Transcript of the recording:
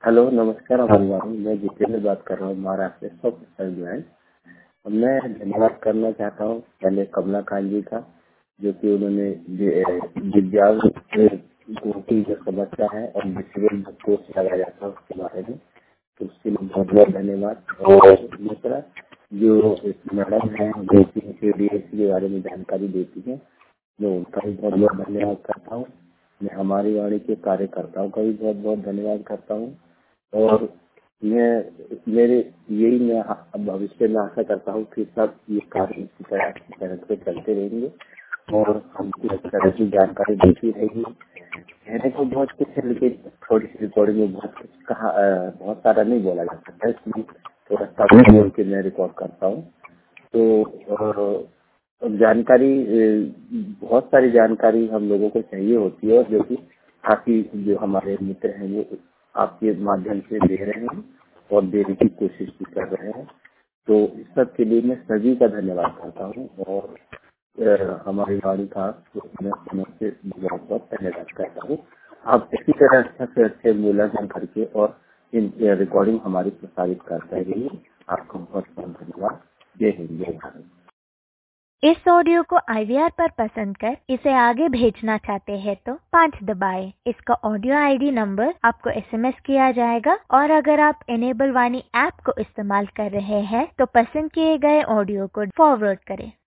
Hello, नमस्कार अभिवादन। मैं जितेंद्र बात कर रहा हूँ महाराष्ट्र से। मैं धन्यवाद करना चाहता हूँ पहले कमलाकांत जी का, जो कि उन्होंने दिव्यांग की जो समस्या है और डिसेबल जो कोर्स लगाया जाता है उसके बारे में, तो उसके लिए बहुत बहुत धन्यवाद। और दूसरा जो मैडम है जो कि डीएससी के बारे में जानकारी देती है, मैं उनका भी बहुत बहुत धन्यवाद करता हूँ। मैं हमारी वाणी के कार्यकर्ताओं का भी बहुत बहुत धन्यवाद करता हूँ। और मैं भविष्य में आशा करता हूँ कि सब ये कार्य इसी तरह से चलते रहेंगे और हमको इस तरह की जानकारी देती रहेगी। कहने को बहुत कुछ है, लेकिन थोड़ी सी रिकॉर्डिंग में बहुत कुछ कहा, बहुत सारा नहीं बोला जा सकता, इसलिए थोड़ा सा बोल के मैं रिकॉर्ड करता हूँ। तो जानकारी, बहुत सारी जानकारी हम लोगों को चाहिए होती है, और जो कि काफी जो हमारे मित्र हैं वो आपके माध्यम से दे रहे हैं और देने की कोशिश भी कर रहे हैं। तो इस सब के लिए मैं सभी का धन्यवाद करता हूँ। और हमारी गाड़ी का मैं से बहुत बहुत धन्यवाद करता हूँ। आप इसी तरह अच्छा से अच्छे मूल्यांकन करके और इन रिकॉर्डिंग हमारी प्रसारित करते रहिए। आपका बहुत बहुत धन्यवाद। जय हिंद, जय भारत। इस ऑडियो को IVR पर पसंद कर इसे आगे भेजना चाहते हैं तो 5 दबाएं। इसका ऑडियो ID नंबर आपको SMS किया जाएगा, और अगर आप इनेबल वाणी ऐप को इस्तेमाल कर रहे हैं तो पसंद किए गए ऑडियो को फॉरवर्ड करें।